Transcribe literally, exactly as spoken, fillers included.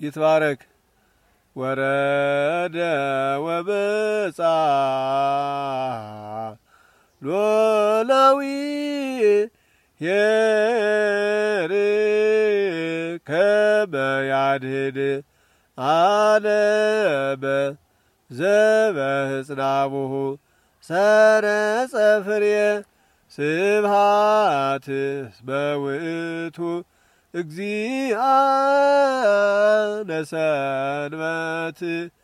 ይትባረክ ወረደ ወበጻ ሎላዊ የርከበ ያድህድ አለበ ዘበህጽናቡሁ ሰረጸ ፍሬ ስብሃት በውእቱ እግዚአ ለሰንበት